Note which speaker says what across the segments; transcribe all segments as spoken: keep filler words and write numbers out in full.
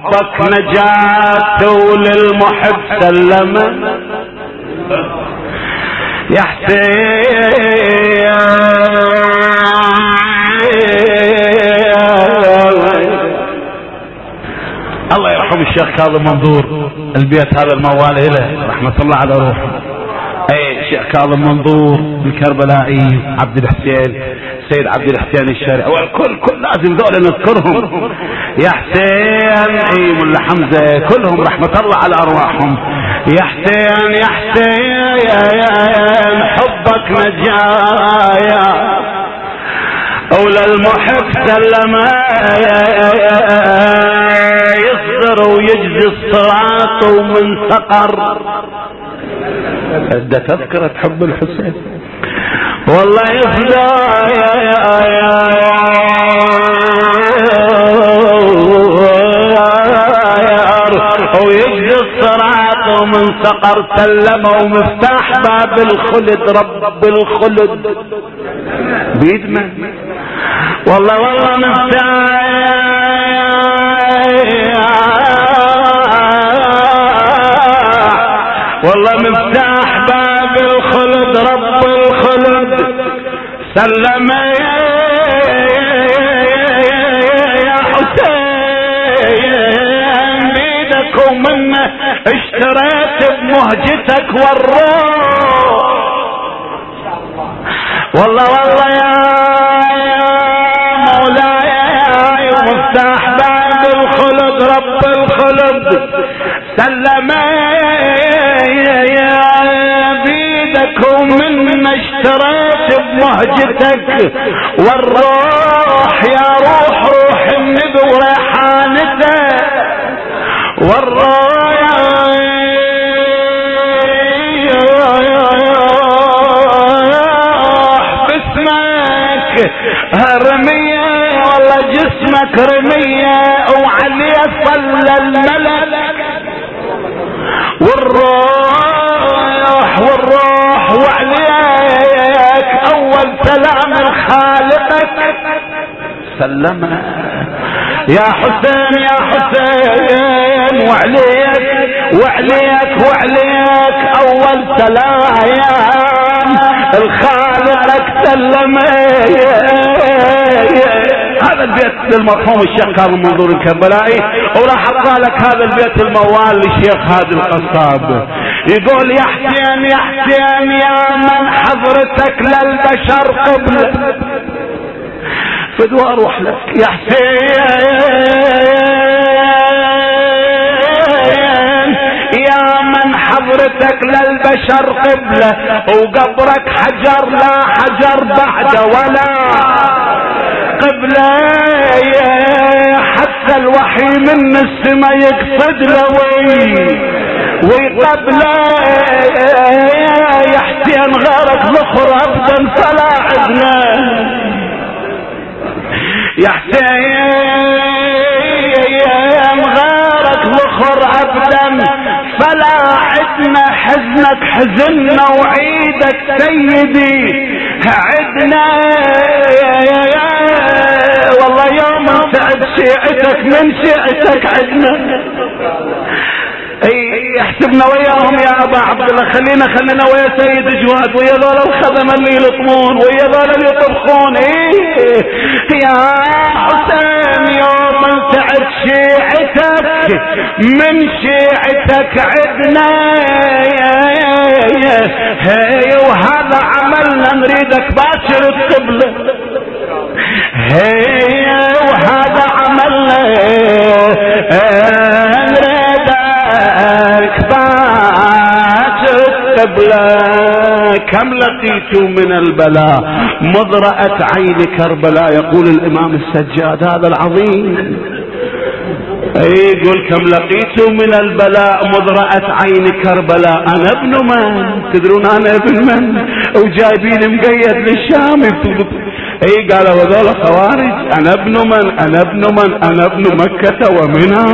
Speaker 1: حبك نجاة وللمحب سلمه يا حسين. الله يرحم الشيخ كاظم منظور، البيت هذا الموال له رحمة الله على روحه. اي الشيخ كاظم منظور الكربلائي، عبد الحسين سيد عبد الحسين الشارع، والكل كل لازم ذولا نذكرهم. يا حسين اي ملا حمزة كلهم رحمة الله على ارواحهم. يا حسين يا حسين حبك نجايا وللمحب سلما يصدر ويجزي الصراط ومن سقر. ده تذكرة حب الحسين والله يفدى يا يا يا ويجزي الصراط ومن سقر سلمه ومفتاح باب الخلد رب الخلد بيد من والله والله مفتاح والله مفتاح باب الخلد رب الخلد سلمه يا حسين بيدك ومنه اشتريت بمهجتك والروح والله والله يا مولاي مفتاح باب الخلد رب الخلد سلمه يا بيدك ومن اشتريت بمهجتك والروح يا روح روح النبي وريحانته والروح باسمك رمية والله جسمك رمية وعليه صلى الملك والروح والروح وعليك اول سلام خالقك سلمه يا حسين يا حسين وعليك وعليك وعليك اول سلام الخالقك سلمه. هذا البيت للمرحوم الشيخ كاظم منظور الكربلائي، وراح اقرا هذا البيت الموال للشيخ هادي القصاب. يقول يا حسين يا حسين يا من حضرتك للبشر قبل فدوا اروح لك يا حسين يا من حضرتك للبشر قبله وقبرك حجر لا حجر بعده ولا قبله حتى الوحي من السما يقصد لوي ويقبله يا حسين غيرك ذخر ابدا فلا عدنا يا حسين غيرك ذخر ابدا فلا عدنا حزنك حزننا وعيدك سيدي عدنا والله يوم سعد شيعتك من شيعتك عدنا. اي يحسبنا وياهم يا ابا عبد الله خلينا خلينا ويا سيد جواد ويا ذول الخدم اللي يلطمون ويا ذول اللي يطبخون. ايه يا حسين يوم سعد شيعتك من شيعتك عدنا هي وهذا عملنا نريدك باكر القبلة هي وهذا عملنا نريدك باكر القبلة. كم لقيت من البلاء مضرأة عين كربلاء يقول الامام السجاد هذا العظيم. يقول كم لقيت من البلاء مضرأة عين كربلاء انا ابن من تدرون انا ابن من وجايبين مقيد للشام. اي قال وذول خوارج انا ابن من انا ابن من انا ابن مكة ومنى.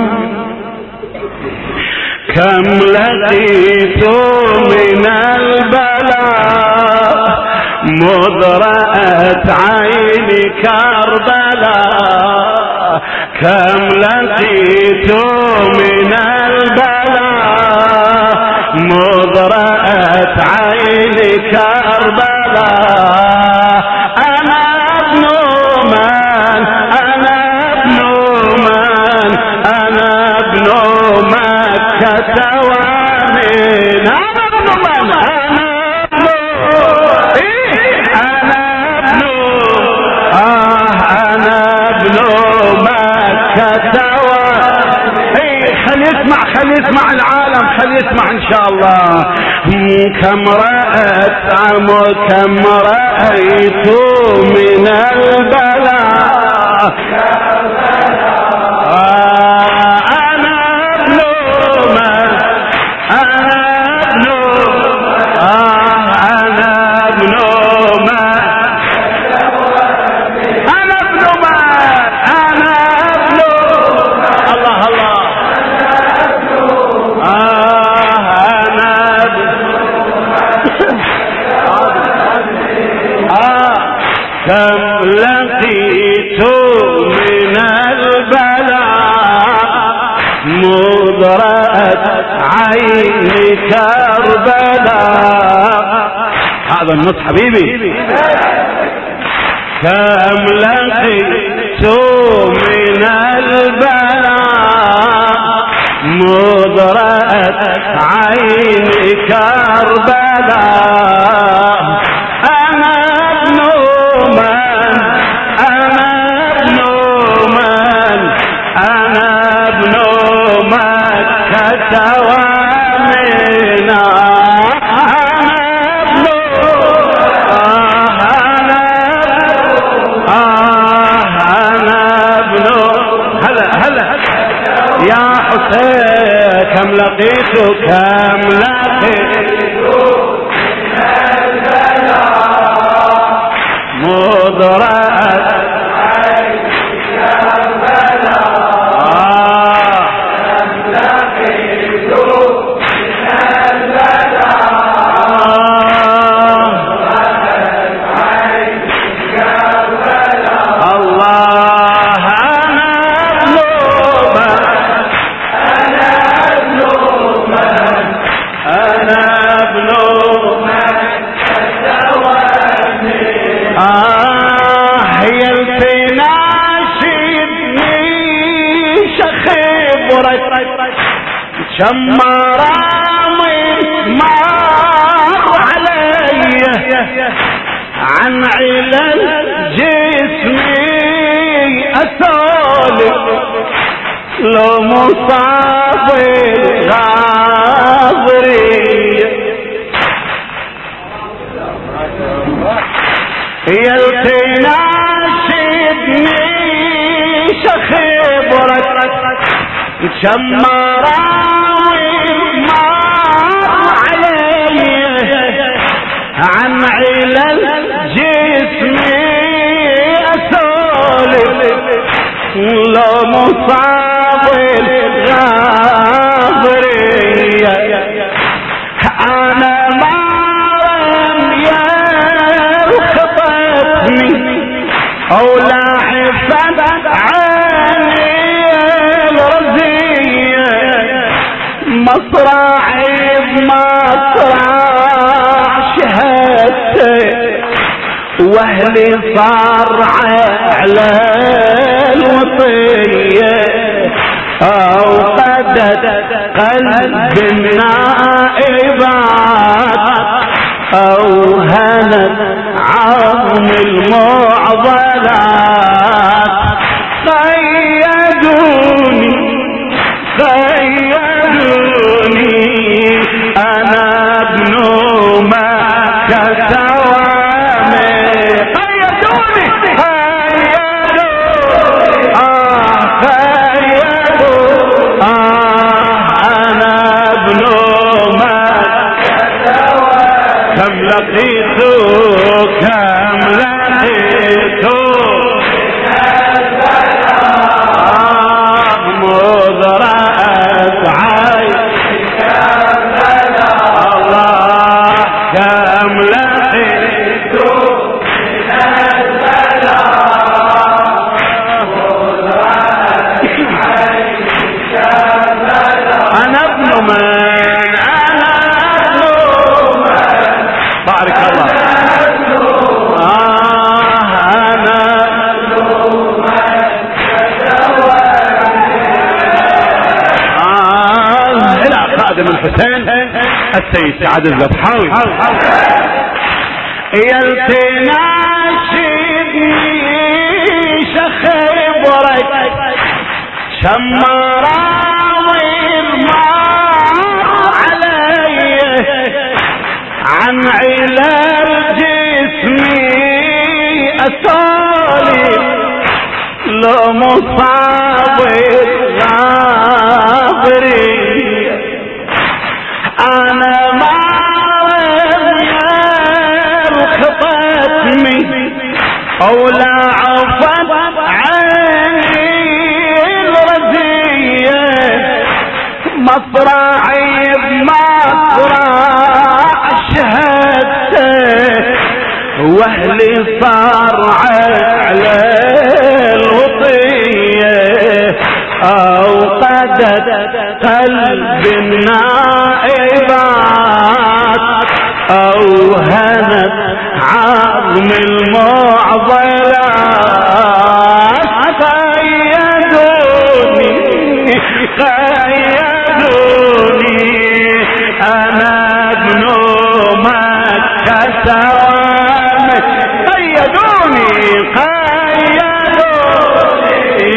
Speaker 1: كم لقيت من البلاء مضرأة عين كربلاء كم لقيت من البلاء مضرأت عيني كربلاء أنا ابن من أنا ابن من أنا ابن مكة ومن أنا ابن من أنا ابن إيه أنا ابن آه أنا ابن مكة إيه خلي يسمع خلي يسمع العالم خلي يسمع إن شاء الله. كم رأت عمو كم رأيت من البلاء آه أنا ابن من أنا ابن آه أنا ابن من أنا ابن من أنا ابن الله الله آه أنا ابن آه كم لقيت من البلاء مضرأت عيني كربلاء. هذا النص حبيبي. كم لقيت من البلاء مضرأت عيني كربلاء أنا ابن من أنا ابن من أنا ابن مكة ومنى أنا ابن آه أنا آه أنا ابن هلا هلا يا حسين كم لقيت كم لقيت مضرأت شمرامي مر علي عن علل جسمي أسولف لو مصاب الغاضري يلقينا شدني شخبرك شمرامي مر علي عن علل جسمي أسولف لو مصاب الغاضري أنا مرم يا خطتني أو لاحفت عيني الرزية مصراعي بمصراع شهدتي واهلي صار على الوطية أوقدت قلب النائبات أوهنت عظم المعضلات قيدوني قيدوني أنا ابن مكة قيدوني قيدوني آه قيدوني آه أنا ابن مكة كم لقيت كم لقيت آه مضرأت عين الله كم لقيت من البلاء مضرأت من أنا ابن من بارك الله آه أنا ابن من آه إلى خادم الحسين السيد سعد الزبحاوي يلتناشدني شخبرك شمراوي المار علي عن علل جسمي أسالي لو مصاب الغابري أنا ما أو لا عفت عيني الردية مصرعي بمصرع شهدته واهلي صار على الوطية أوقدت قلب النائبات أوهنت عظم المعضلات قيدوني قيدوني أنا ابن مكة سوامك قيدوني قيدوني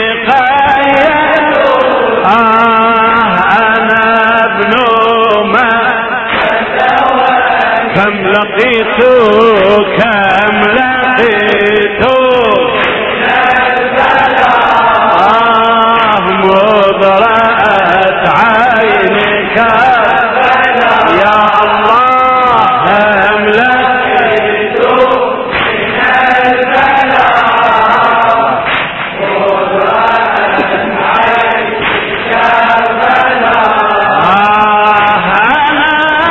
Speaker 1: قيدوني آه أنا ابن مكة سوامك كم لقيت كم لقيت آه مضرأت عينك يا الله كم لقيت من البلاء مضرأت عينك آه أنا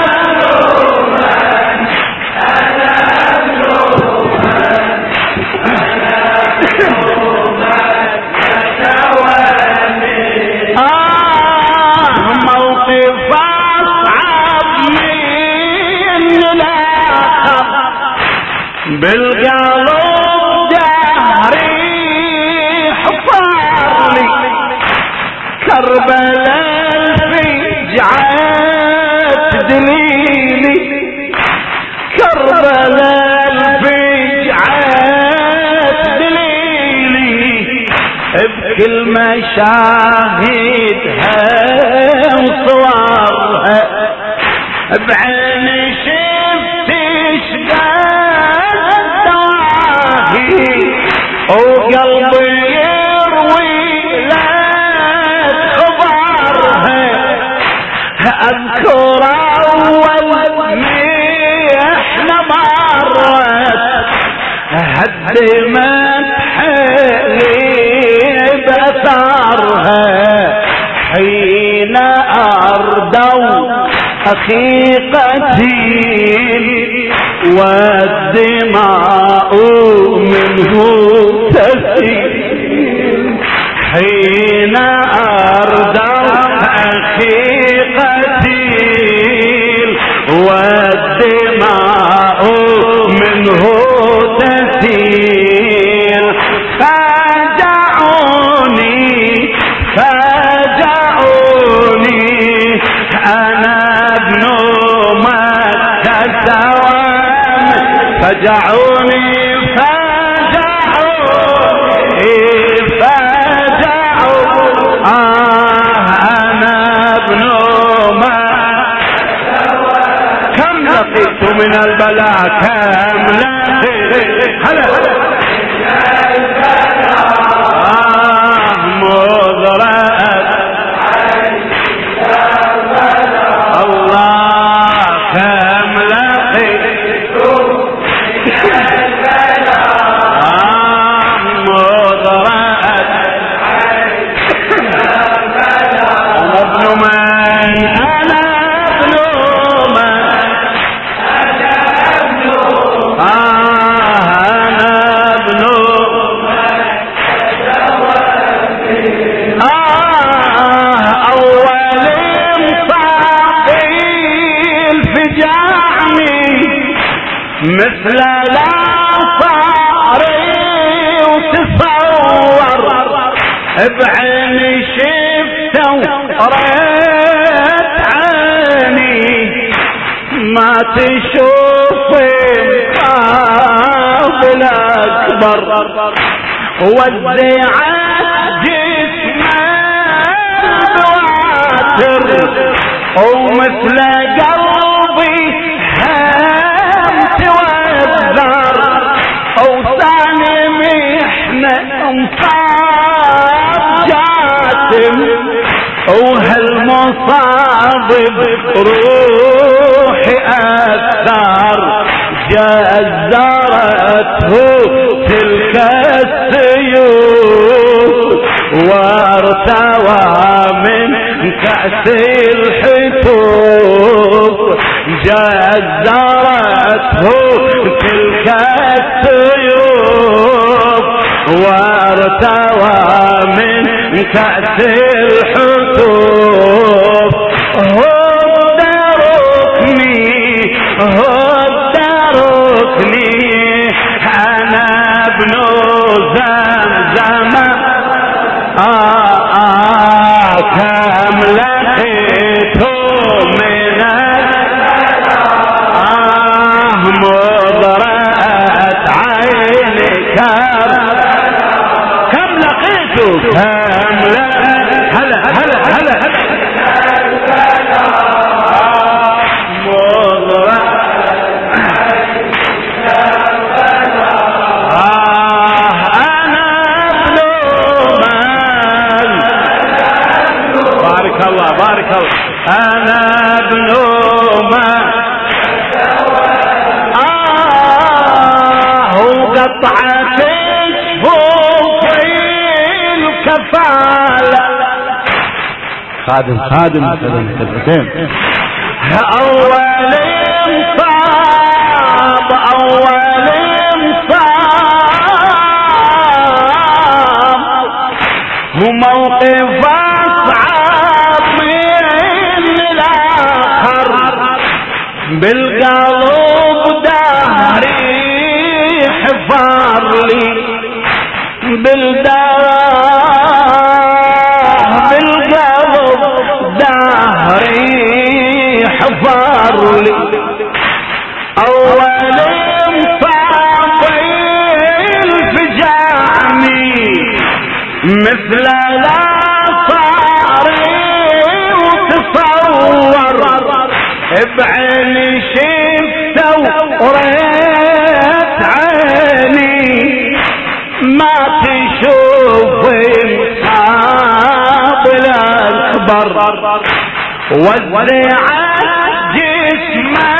Speaker 1: بالقلب جهري حفر لي كربلاء في جعات دليلي كربلاء في جعات دليلي بكل مشاهدها وصورها بعيني شفت شقاد وقلبي يروي لك خبرها اذكر اول محنة مرت هدمت حالي بأثرها حين أردوا أخي قتيل والدماء منه تسيل حين أردوا أخي قتيل والدماء منه تسيل فاجعوني فاجعوني أنا ابن مكة سوامك فاجعوني فاجعوني فاجعوني آه أنا ابن مكة سوامك كم لقيت من البلاء كم لقيت هلا آه مضرأت الله كم لقيت آه مضرأت أنا ابن من أنا ابن من آه فجعني مثل الآثار وتصور بعيني شفته وريت عيني ما تشوف قابل أكبر وزعت جسمه بواتر ومثل قلبي هم توذر وثاني محنة مصاب جاتم وهالمصاب بروحي أثار جزرته تلك السيوف وارتوى من كأس الحتوف جزرته تلك السيوف وارتوى من كأس الحتوف هد ركني هد ركني أنا ابن زمزم آه آه كم لقيته من آه مضرأت عيني كم كم لقيته كم لقيته هلا هلا هلا أنا ابن ما آه وقطعت جفوف الكفالة خادم خادم خادم أول انصاب أول انصاب وموقف بالقلب دهري حفار لي بالقلب دهري حفار لي أول انصابين فجعني مثل الآثار وتصور بعيني شفته وريت عيني ما تشوف مصاب الأكبر وزعت جسمه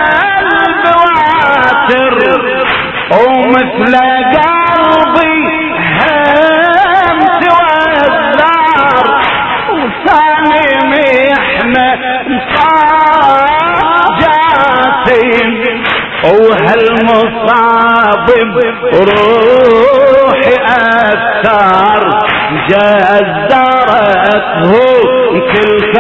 Speaker 1: البواتر ومثل قلبي هم توذر وثاني محنة وهالمصاب روحي أثار جزرته تلك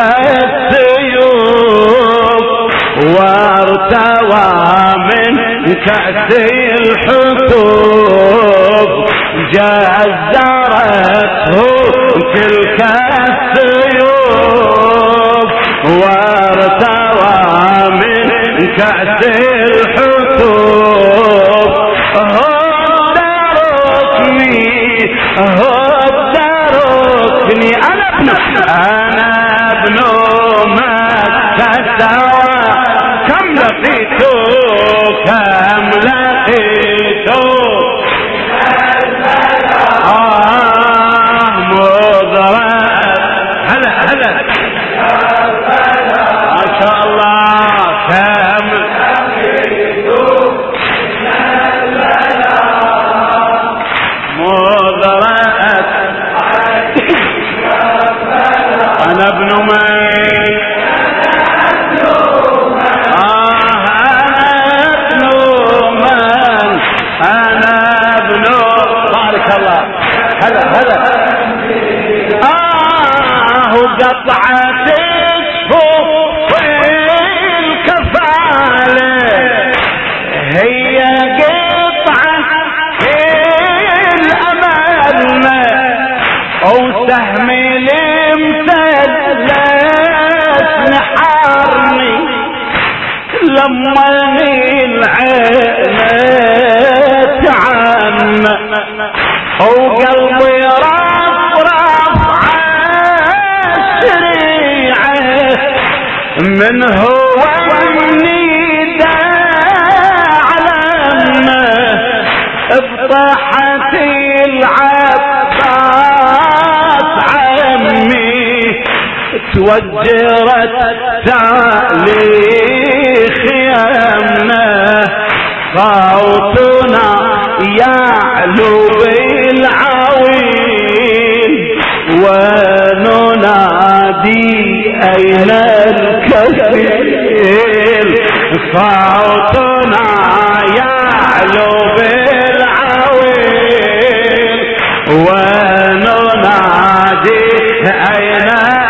Speaker 1: السيوف وارتوى من كأس الحتوف جزرته تلك السيوف وارتوى من كأس الحتوف هد ركني هد ركني أنا ابن أنا ابن مكة كم لقيته كم لقيته آه مضرأت هلا هلا ما شاء الله كم مضرأت أنا ابن من آه أنا ابن من أنا ابن بارك الله هلا هلا آه قطعت جفوف الكفالة نحارني لما العينات عنه وقلبي رفرف عالشريعة من هو الندى علمه بطاحة العباس عمي توجرت تاريخ يمنا صوتنا يعلو بالعويل وننادي أين الكفيل صوتنا يعلو بالعويل وننادي أين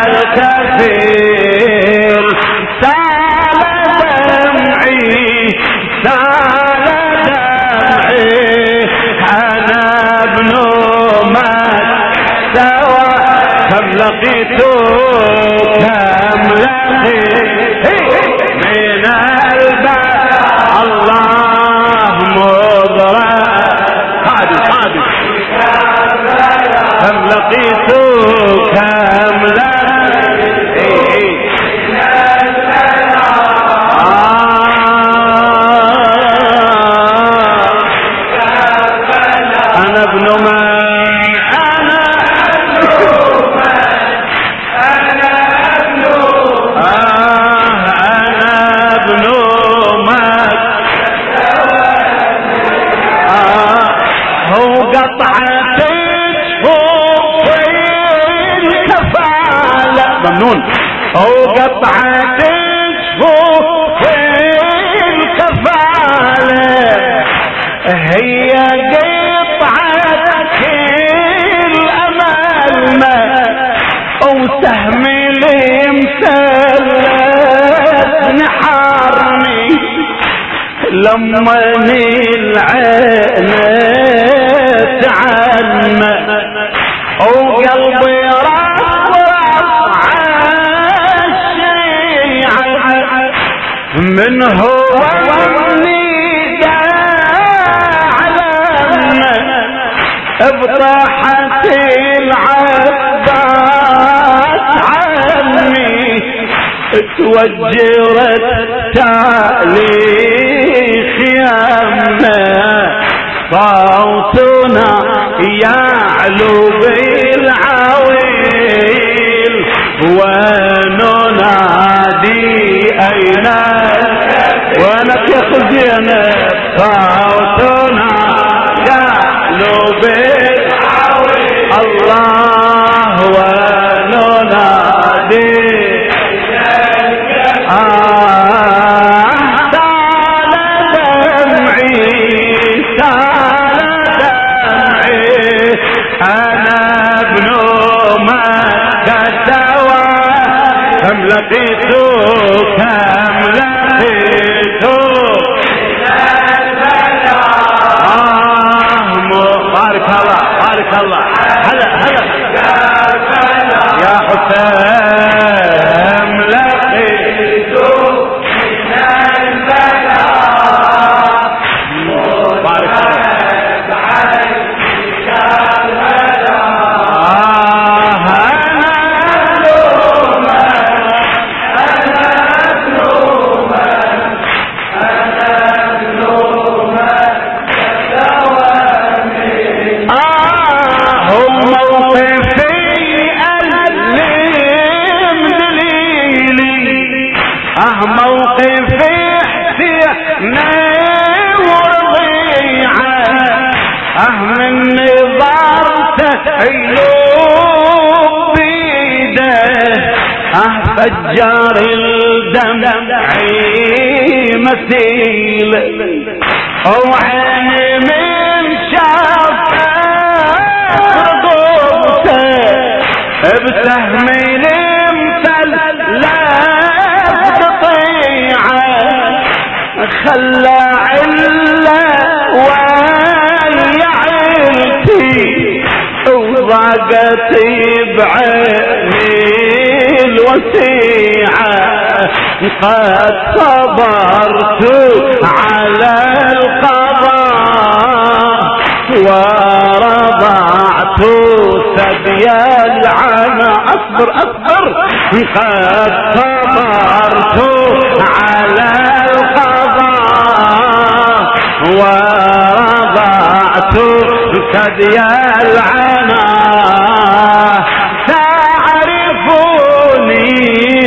Speaker 1: الكفيل سال دمعي سال دمعي أنا ابن مستوى كم لقيت كم لقيت من الباب الله مضرع قادم قادم كم لقيت كم لقيت أنا ابن ما أو قطعة تشفوف في الكفالة هي قطعة كل أملنا أو سهم المسلس نحارني لما العينات عنه أو قلبي من هو الندى علمنا بطاحة العباس عمي توجرت تاريخ يمنا صوتنا يعلو بالعويل وننادي أين وانك يا خزينة صوتنا يعلو بالعويل الله وننادي آه سال دمعي سال دمعي أنا ابن مكة كم لقيت كم لقيت آه بارك الله بارك الله هلا هلا يا حسام لقيت بارك الله فجار الدمع مثيل وعيني من شافه رضوته بسهم المثل لا تطيعه خلى عله ويعلتي وضاقتي بعيني وسيعة قد صبرت على القضاء ورضعت ثدي العمى اصبر اصبر قد صبرت على القضاء ورضعت ثدي العمى تعرفوني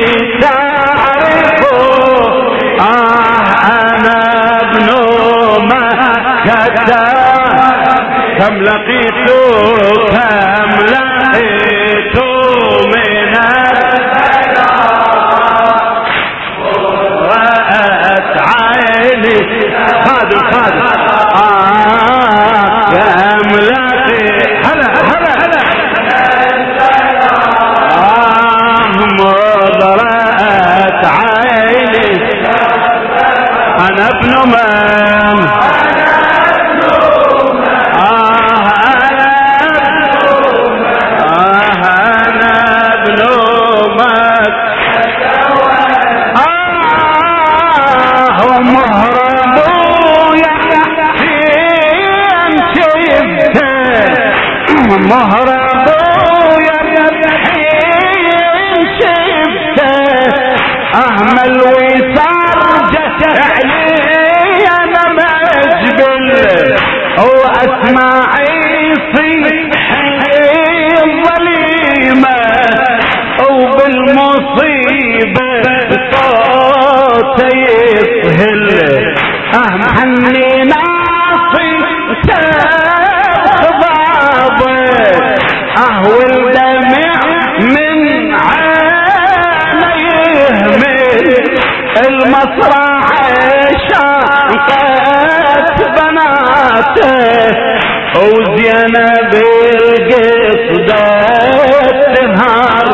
Speaker 1: تعرفوا آه أنا ابن مكة كم لقيت كم لقيت من البلاء رأت عيني خادم خادم آه كم لقيت هلا هلا هلا آه مضرأت عيني أنا ابن من مهرب يا الحين شفته اهمل وصار جهلي انا مجبل واسمعي صيحي الظليمه وبالمصيبه صوت يسهل اهم حني ناصي اهو الدمع من عينيه من المصرع شاقت بناته وزينب القصدة تنهار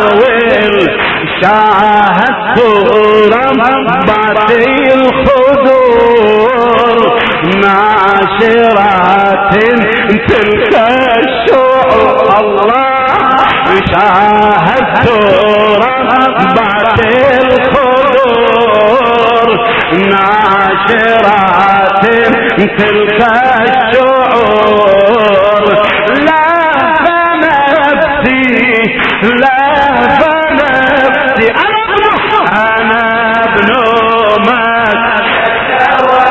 Speaker 1: والشاهدت ربات الخدور ناشرات تلك الشعور الله شاهدت ربات الخدور ناشرات تلك الشعور لا فنفسي لا فنفسي انا ابن مكة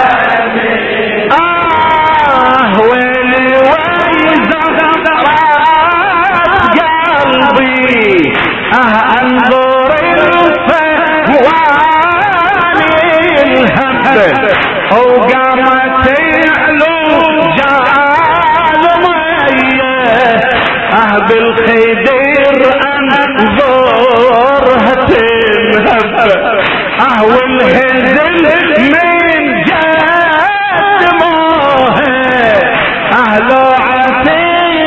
Speaker 1: اه ويلي ويزغ قلبي اه انظر الفواني الهم وقامت يعلو جعل ميه اه بالخدير انظرها تنهب اه والهزل من جد موه اه لوعتي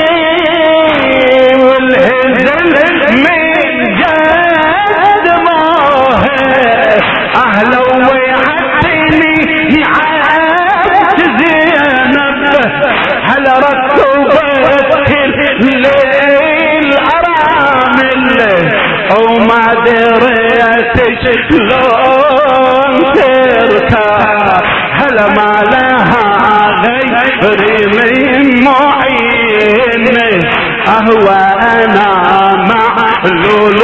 Speaker 1: من جد موه اهلا ويعتني عبت زينب هل ركبت الليل ارامل وما دريت شلون تركب هل ما لها غير من معين اهوى انا معلول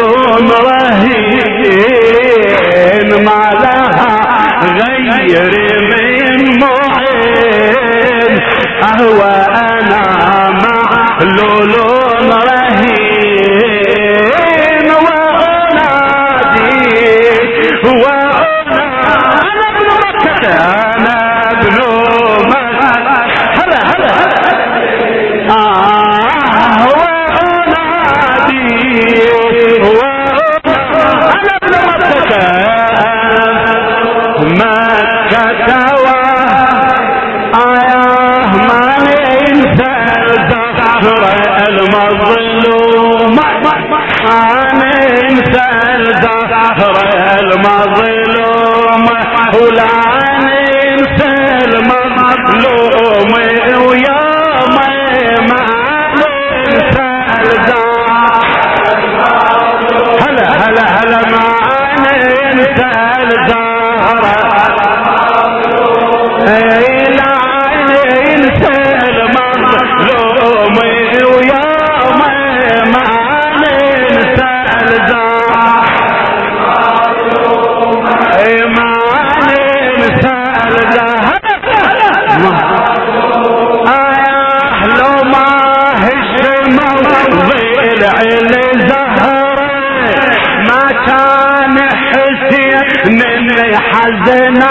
Speaker 1: رهين ما لها غير من معين اهوى انا معلول رهين وانادي وانا انا ابن مكة انا ابن مكة هلا هلا آه أنا ابن مكة مكة آياه ما ننسى الزهر المظلوم ما ننسى الزهر المظلوم ولا ننسى المظلوم ويوم ما ننسى الزهر هلا هلا هلا كان حسين اللي حزن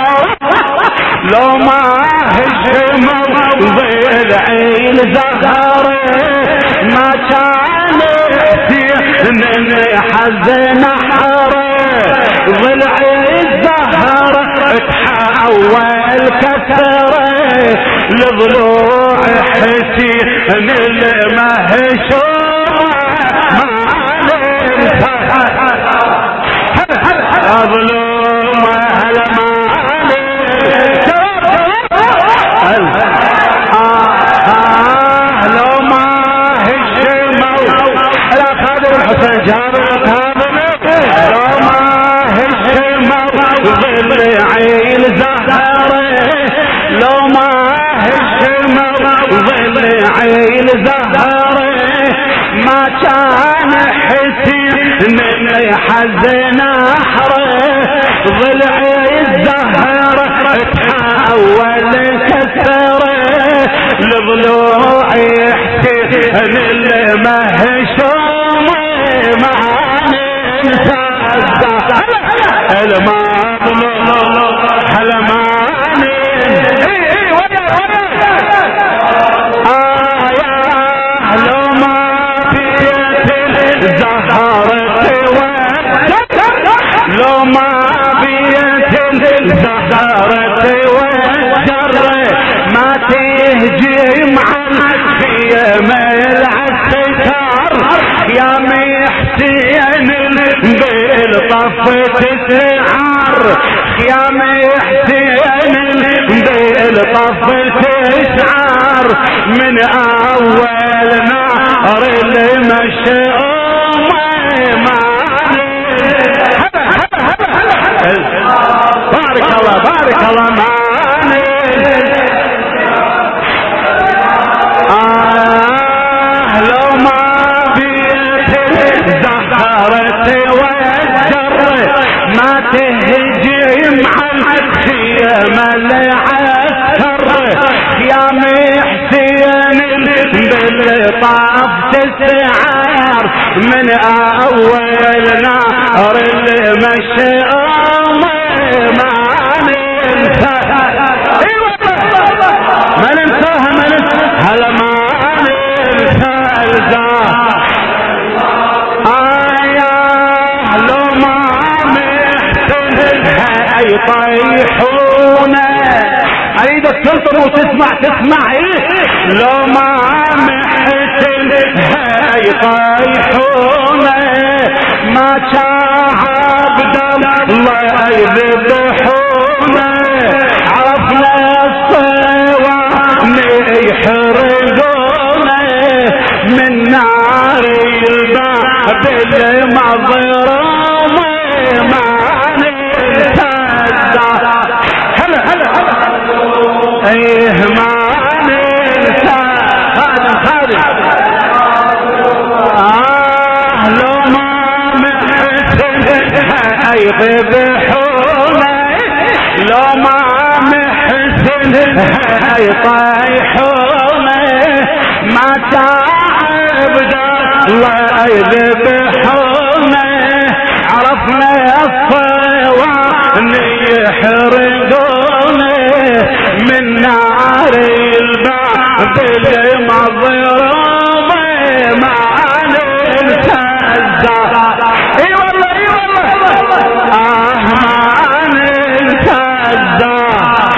Speaker 1: لو ما هشموا ضلعي الزهر ما كان حسين اللي حزن ضلعي الزهر تحول كسره لضلوع حسين اللي ما هشموا أظلم أهل مالي لو ما هشموا لا خادم الحسين جابر لو ما هشموا ضلعي الزهر لو ما هشموا ضلعي الزهر ما كان حسين اللي حزن احره ضلعي الزهر تحول كسره لضلوعي حسين اللي مهشوم معاني الماضي حلماني لو ما بيت الزهرة والجر ما تهجي مع الخيام العسكر يا محسين بالطف تسعر يا محسين بالطف تسعر من اول نار المشؤوم بارك الله بارك الله معاني آه لو ما بيت الزهرة والجر ما تهجي مع الخيام العسكر يا محسين بالطاف تسعر من اول نار المشؤوم ما ننساها ما ننساها ما ننساها هلا ما ننسى الزهر آية لو ما محسنها يطيحونا اريدك تلطم وتسمع تسمع ايه لو ما محسنها يطيحونا ما عبد الله يذبحونا عرفنا الصوان يحرقونا من نار الباب المظلوم ما ننسى هلا هلا هلا ايه ما ننسى هذا خالد آه لو ما يذبحونا لو ما محسن يطيحونا ما تعبد الله يذبحونا عرفنا الصوان يحرقونا من نار الباب المظلوم ما ننسى الزهر اي والله اي والله اه ما ننسى الزهر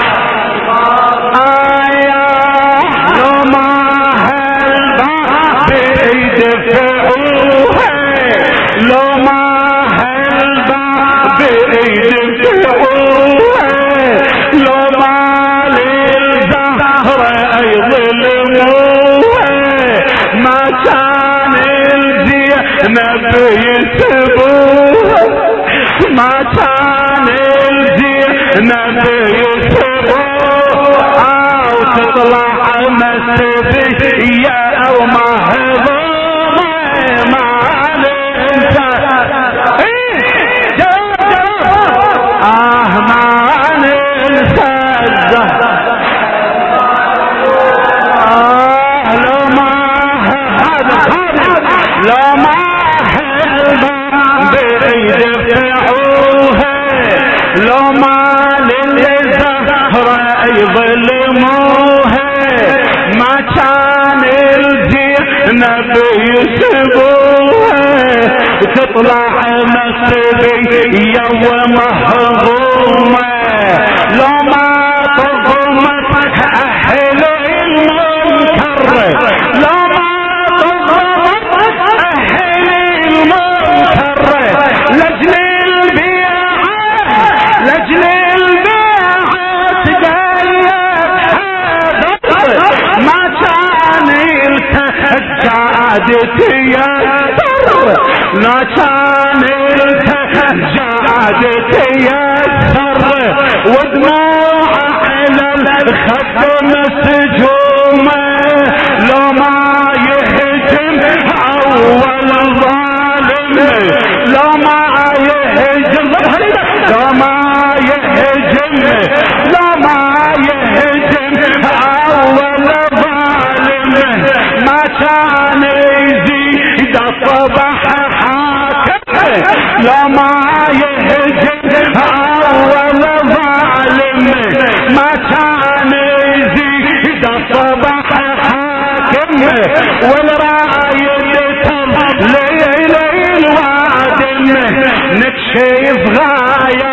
Speaker 1: آية لو ما هالباب يدفعوها لو ما هالباب يدفعوها لو ما للزهر يظلموها ما كان الزينب يسبوها ما كان الزينب يسبوها او تطلع مسبية او مهضومة ما ننسى ايه جواب جواب لو ما للزهرة يظلموها ما كان الزينب يسبوها تطلع مسبية ومهضومة لو ما تضمت أهل المنكر لو ما تضمت أهل المنكر لجل البيعة لجل البيعة تقيد ما كان التجاد تيسر لا كان التجاد تيسر ودموع على الخد مسجومة لو ما يهجم اول ظالم لو ما يهجم لو ما يهجم لو ما يهجم اول ظالم ما كان يزيد صبح حاكم لو ما يهجم اول ظالم ما كان يزيد صبح حاكم والرايد ليل الوادم نكشف غاية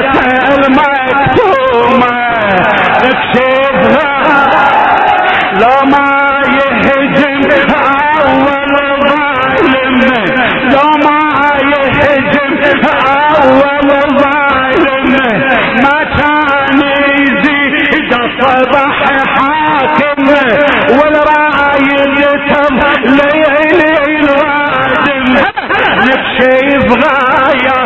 Speaker 1: المكتومة نكشف غاية لو ما يهجم اول ظالم لو ما يهجم اول ظالم ما كان يزيد صبح حاكم والرايد ليل الوادم نكشف غاية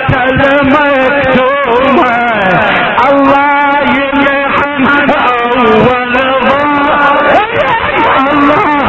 Speaker 1: المكتومة الله يلحن اول ظالم الله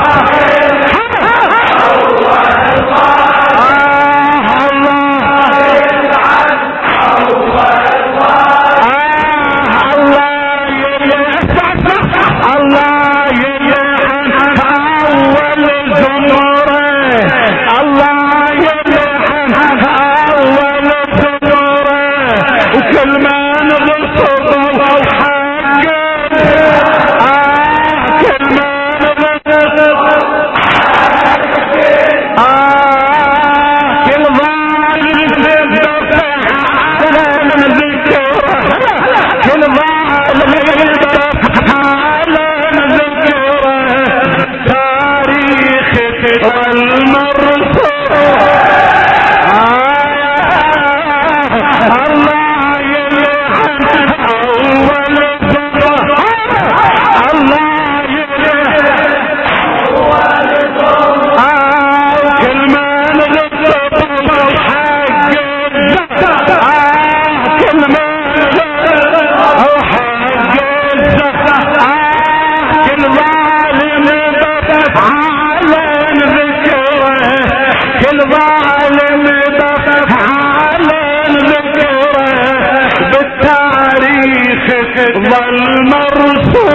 Speaker 1: ظل مرسوم